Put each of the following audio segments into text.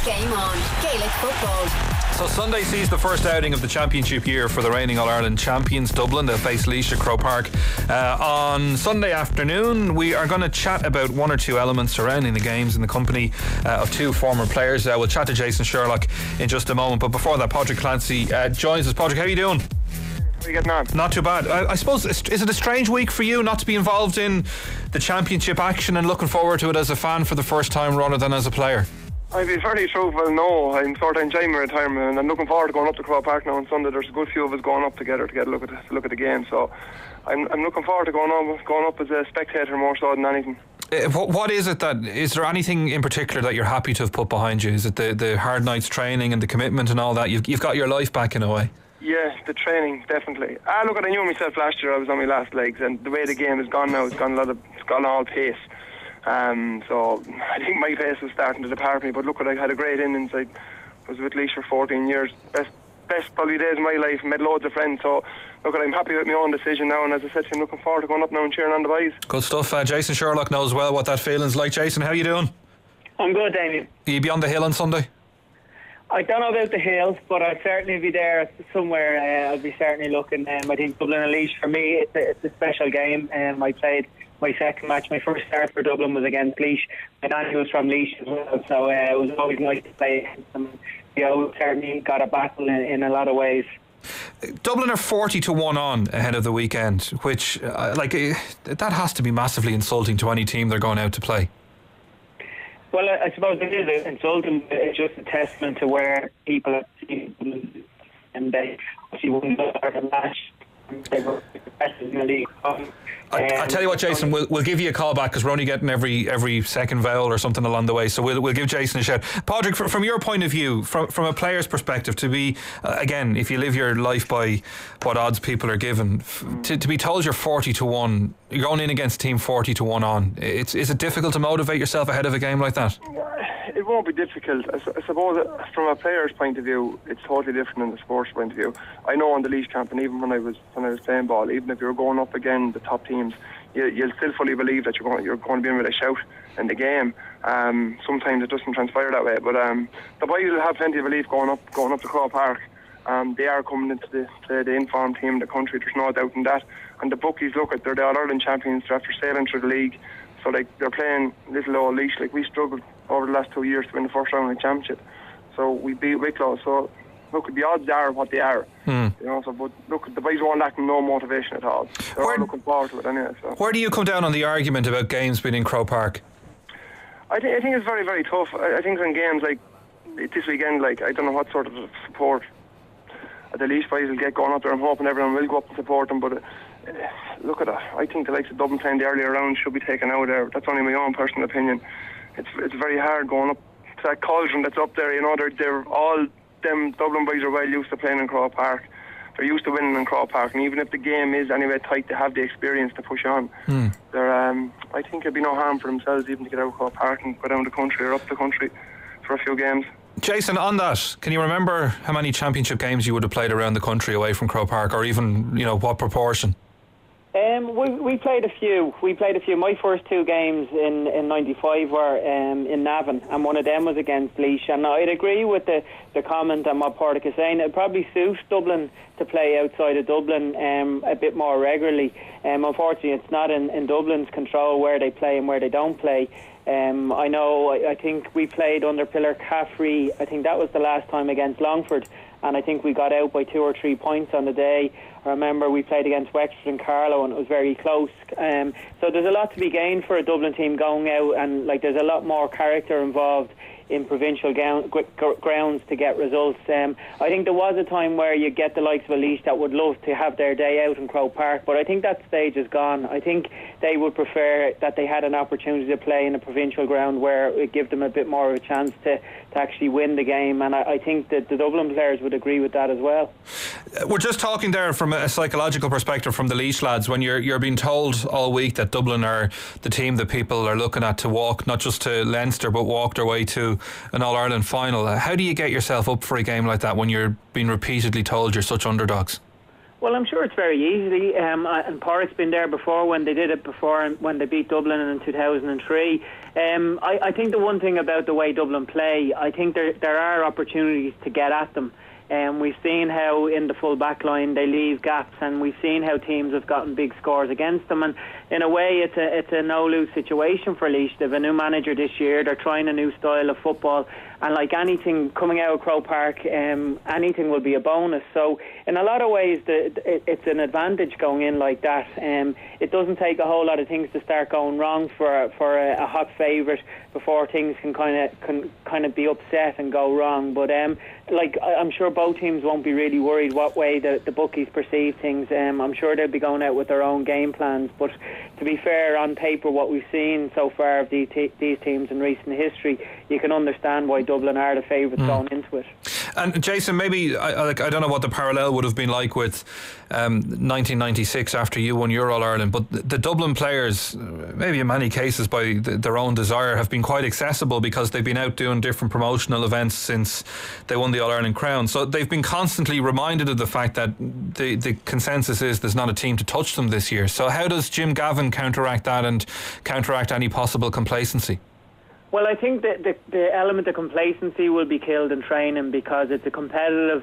Game On, Gaelic Football. So Sunday sees the first outing of the championship year for the reigning All-Ireland champions Dublin. They'll face Laois at Croke Park on Sunday afternoon. We are going to chat about one or two elements surrounding the games in the company of two former players. We'll chat to Jason Sherlock in just a moment, but before that, Padraig Clancy joins us. Padraig, how are you doing? How are you getting on? Not too bad. I suppose, is it a strange week for you not to be involved in the championship action and looking forward to it as a fan for the first time rather than as a player? I'd be very truthful, no. I'm sort of enjoying my retirement and I'm looking forward to going up to Croke Park now on Sunday. There's a good few of us going up together to get a look at the game, so I'm looking forward to going up as a spectator more so than anything. What is it is there anything in particular that you're happy to have put behind you? Is it the hard nights training and the commitment and all that? You've got your life back in a way. Yeah, the training, definitely. Look, I knew myself last year. I was on my last legs, and the way the game has gone now, it's gone all pace. So I think my pace was starting to depart me. But look, I had a great innings. I was with Laois for 14 years. Best probably days of my life. Made loads of friends. So look, I'm happy with my own decision now. And as I said, I'm looking forward to going up now and cheering on the boys. Good stuff. Jason Sherlock knows well what that feeling's like. Jason, how you doing? I'm good, Damien. Are you be on the hill on Sunday? I don't know about the hills, but I'll certainly be there somewhere. I'll be certainly looking. I think Dublin and Laois, for me, it's a special game. I played my second match. My first start for Dublin was against Laois. My nanny was from Laois as well, so it was always nice to play against them. Certainly got a battle in a lot of ways. Dublin are 40-1 on ahead of the weekend, which that has to be massively insulting to any team they're going out to play. Well, I suppose it is insulting. It's just a testament to where people are seeing, and they obviously won the match. They were the best in the league. I tell you what, Jason, we'll give you a call back because we're only getting every second vowel or something along the way, so we'll give Jason a shout. Padraig, from your point of view, from a player's perspective, to be again, if you live your life by what odds people are given, to be told you're 40-1, you're going in against team 40-1 on, is it difficult to motivate yourself ahead of a game like that? It won't be difficult. I suppose from a player's point of view, it's totally different than the sports point of view. I know on the Laois camp, and even when I was playing ball, even if you're going up again the top teams, you'll still fully believe that you're going to be in with a shout in the game. Sometimes it doesn't transpire that way, but the boys will have plenty of belief going up to Croke Park. They are coming into the informed team in the country. There's no doubt in that. And the bookies, they're the All-Ireland champions. They're after sailing through the league. So they're playing little old Laois. We struggled over the last 2 years to win the first round of the championship. So we beat Wicklow. So look, the odds are what they are. But look, the boys won't lack no motivation at all. They're all looking forward to it anyway. So. Where do you come down on the argument about games being in Croke Park? I think it's very, very tough. I think in games like this weekend, I don't know what sort of support the Laois boys will get going up there. I'm hoping everyone will go up and support them, but look at that. I think the likes of Dublin playing the earlier round should be taken out there. That's only my own personal opinion. It's very hard going up to that cauldron that's up there. They're all them Dublin boys are well used to playing in Croke Park. They're used to winning in Croke Park, and even if the game is anyway tight, they have the experience to push on. I think it'd be no harm for themselves even to get out of Croke Park and go down the country or up the country for a few games. Jason, on that, can you remember how many championship games you would have played around the country away from Croke Park, or even what proportion? We played a few. My first two games in '95 were in Navan, and one of them was against Laois. And I'd agree with the comment on what Padraig is saying. It probably suits Dublin to play outside of Dublin a bit more regularly. Unfortunately, it's not in Dublin's control where they play and where they don't play. I think we played under Pillar Caffrey. I think that was the last time against Longford, and I think we got out by 2 or 3 points on the day. I remember we played against Wexford and Carlow, and it was very close. So there's a lot to be gained for a Dublin team going out, and there's a lot more character involved in provincial grounds to get results. I think there was a time where you get the likes of Laois that would love to have their day out in Croke Park, but I think that stage is gone. I think they would prefer that they had an opportunity to play in a provincial ground where it would give them a bit more of a chance to actually win the game, and I think that the Dublin players would agree with that as well. We're just talking there from a psychological perspective from the Laois lads. When you're being told all week that Dublin are the team that people are looking at to walk not just to Leinster but walk their way to an All-Ireland final, how do you get yourself up for a game like that when you're being repeatedly told you're such underdogs? Well, I'm sure it's very easy, and Porrick's been there before when they did it before, when they beat Dublin in 2003. I think the one thing about the way Dublin play, I think there are opportunities to get at them. We've seen how in the full back line they leave gaps, and we've seen how teams have gotten big scores against them, and in a way it's a no-lose situation for Laois. They have a new manager this year, they're trying a new style of football, and like anything coming out of Croke Park, anything will be a bonus. So in a lot of ways it's an advantage going in like that. It doesn't take a whole lot of things to start going wrong for a hot favourite before things can kind of be upset and go wrong. But I'm sure both teams won't be really worried what way the bookies perceive things. I'm sure they'll be going out with their own game plans. But to be fair, on paper, what we've seen so far of these teams in recent history, you can understand why Dublin are the favourites going into it. And Jason, maybe I don't know what the parallel would have been like with 1996 after you won your All-Ireland, but the Dublin players, maybe in many cases by their own desire, have been quite accessible because they've been out doing different promotional events since they won the All-Ireland crown. So they've been constantly reminded of the fact that the consensus is there's not a team to touch them this year. So how does Jim Gavin counteract that and counteract any possible complacency? Well, I think that the element of complacency will be killed in training, because it's a competitive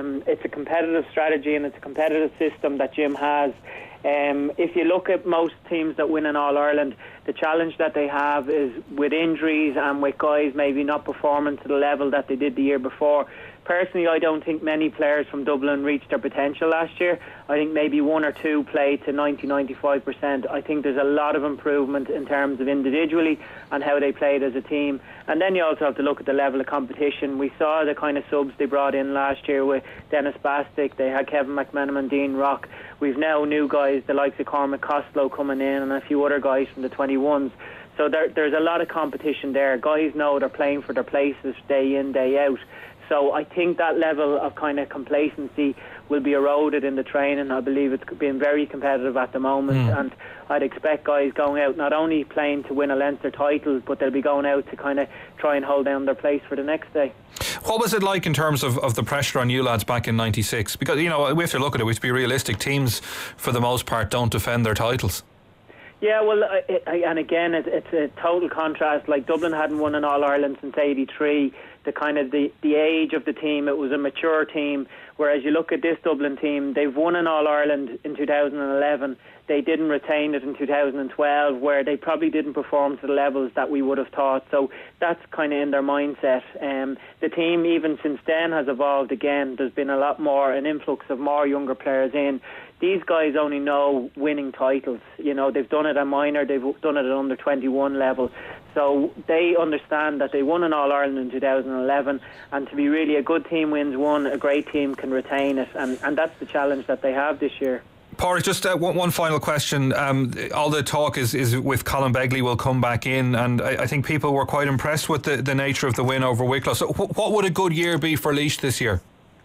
strategy and it's a competitive system that Jim has. If you look at most teams that win in All-Ireland, the challenge that they have is with injuries and with guys maybe not performing to the level that they did the year before. Personally, I don't think many players from Dublin reached their potential last year. I think maybe one or two played to 90-95%. I think there's a lot of improvement in terms of individually and how they played as a team. And then you also have to look at the level of competition. We saw the kind of subs they brought in last year with Dennis Bastick. They had Kevin McMenamin, Dean Rock. We've now new guys, the likes of Cormac Costello coming in, and a few other guys from the 21s. So there's a lot of competition there. Guys know they're playing for their places day in, day out. So I think that level of kind of complacency will be eroded in the training. I believe it's been very competitive at the moment, and I'd expect guys going out not only playing to win a Leinster title, but they'll be going out to kind of try and hold down their place for the next day. What was it like in terms of the pressure on you lads back in '96? Because, you know, we have to look at it, we have to be realistic. Teams, for the most part, don't defend their titles. Yeah, well, and again, it's a total contrast. Like, Dublin hadn't won an All-Ireland since '83. The kind of the age of the team, it was a mature team. Whereas you look at this Dublin team, they've won an All-Ireland in 2011. They didn't retain it in 2012, where they probably didn't perform to the levels that we would have thought. So that's kind of in their mindset. The team, even since then, has evolved again. There's been a lot more, an influx of more younger players in. These guys only know winning titles. You know, they've done it at minor, they've done it at under 21 level. So they understand that they won an All-Ireland in 2011, and to be really a good team wins one, a great team can retain it, and that's the challenge that they have this year. Pádraig, just one final question. All the talk is with Colin Begley will come back in, and I think people were quite impressed with the nature of the win over Wicklow. So what would a good year be for Laois this year?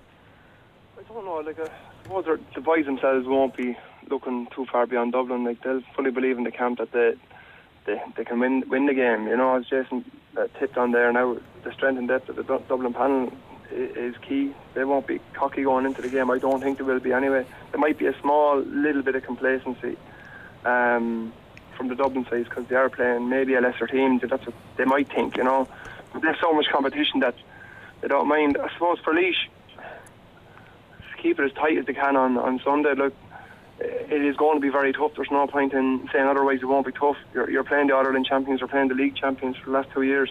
I don't know. I suppose the boys themselves won't be looking too far beyond Dublin. Like, they'll fully believe in the camp that they can win the game. You know, as Jason tipped on there, now the strength and depth of the Dublin panel is key. They won't be cocky going into the game. I don't think there will be anyway. There might be a small little bit of complacency from the Dublin side, because they are playing maybe a lesser team. That's what they might think, you know. But there's so much competition that they don't mind. I suppose for Laois, keep it as tight as they can on Sunday. Look, it is going to be very tough. There's no point in saying otherwise. It won't be tough. You're playing the All-Ireland champions, you're playing the league champions for the last 2 years.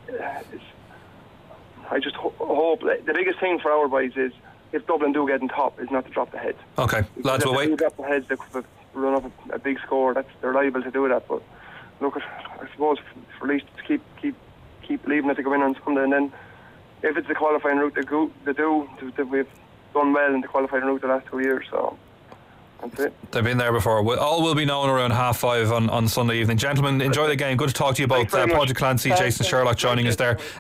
I just hope the biggest thing for our boys is, if Dublin do get in top, is not to drop the heads. Okay, lads, we'll wait. If they drop the heads, they could run up a big score. They're liable to do that. But look, I suppose for Laois to keep believing that they go in on Sunday, and then if it's the qualifying route, we've done well in the qualifying route the last 2 years. So that's it. They've been there before. All will be known around 5:30 on Sunday evening. Gentlemen, enjoy the game. Good to talk to you both. Pádraig Clancy, Jason Sherlock joining us there.